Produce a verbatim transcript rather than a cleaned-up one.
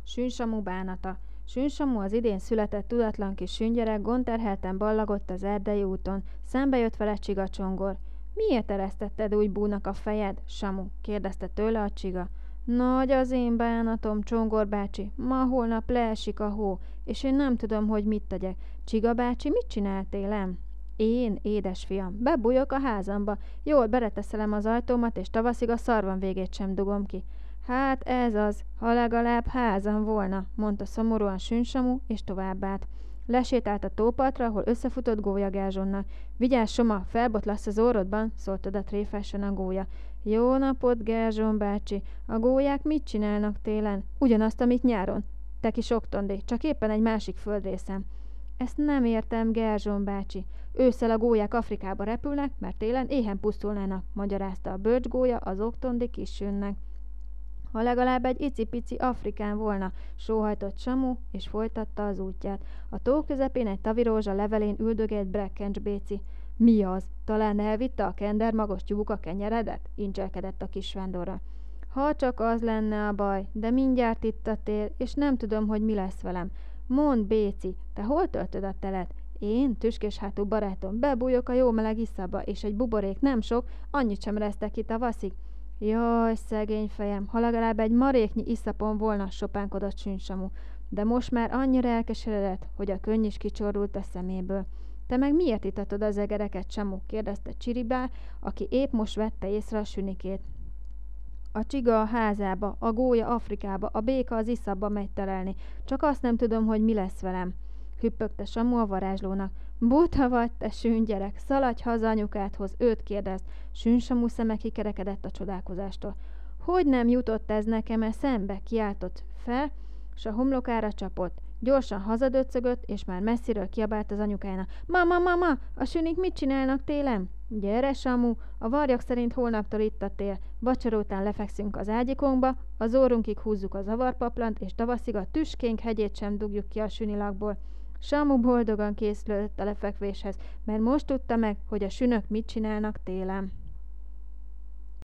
Sünsamu bánata. Sünsamu, az idén született tudatlan kis süngyerek gondterhelten ballagott az erdei úton. Szembe jött vele Csiga Csongor. Miért eresztetted úgy búnak a fejed, Samu? kérdezte tőle a csiga. Nagy az én bánatom, Csongor bácsi. Ma holnap leesik a hó, és én nem tudom, hogy mit tegyek. Csiga bácsi, mit csinált télem? Én, édesfiam, bebújok a házamba, jól bereteszelem az ajtómat, és tavaszig a szarvam végét sem dugom ki. Hát ez az, ha legalább házam volna, mondta szomorúan Sünsamu, és továbbállt. Lesétált a tópartra, ahol összefutott Gólya Gerzsonnal. Vigyázz, Soma, felbotlasz az orrodban, szólt oda tréfásan a gólya. Jó napot, Gerzson bácsi, a gólyák mit csinálnak télen? Ugyanazt, amit nyáron. Te kis oktondé, csak éppen egy másik földrészen. Ezt nem értem, Gerzson bácsi. Ősszel a gólyák Afrikába repülnek, mert télen éhen pusztulnának, magyarázta a bölcsgólya az oktondi kissünnek. Ha legalább egy icipici Afrikán volna, sóhajtott Samu, és folytatta az útját. A tó közepén egy tavirózsa levelén üldögélt Brekkencs béci. Mi az? Talán elvitte a kender magos tyúk a kenyeredet? Incselkedett a kisvándorra. Ha csak az lenne a baj, de mindjárt itt a tél, és nem tudom, hogy mi lesz velem. Mondd, béci, te hol töltöd a telet? Én, tüskés hátú barátom, bebújok a jó meleg iszába, és egy buborék nem sok, annyit sem resztek ki tavaszig. Jaj, szegény fejem, ha legalább egy maréknyi iszapon volna, sopánkodott Sünsamu, de most már annyira elkeseredett, hogy a könny is kicsorult a szeméből. Te meg miért itatod az egereket, Samu? kérdezte Csiribál, aki épp most vette észre a sünikét. A csiga a házába, a gólya Afrikába, a béka az iszabba megy terelni. Csak azt nem tudom, hogy mi lesz velem. Hüppögte Samu a varázslónak. Buta vagy, te süngyerek, szaladj haza anyukádhoz, őt kérdezd. Sünsamu szeme kikerekedett a csodálkozástól. Hogy nem jutott ez nekem eszembe? Kiáltott fel, s a homlokára csapott. Gyorsan hazadöccögött, és már messziről kiabált az anyukájának. Mama, mama, a sünik mit csinálnak télen? Gyere, Samu, a varjak szerint holnaptól itt a tél. Vacsora után lefekszünk az ágyikónkba, az órunkig húzzuk az avarpaplant, és tavaszig a tüskénk hegyét sem dugjuk ki a sünilakból. Samu boldogan készülött a lefekvéshez, mert most tudta meg, hogy a sünök mit csinálnak télen.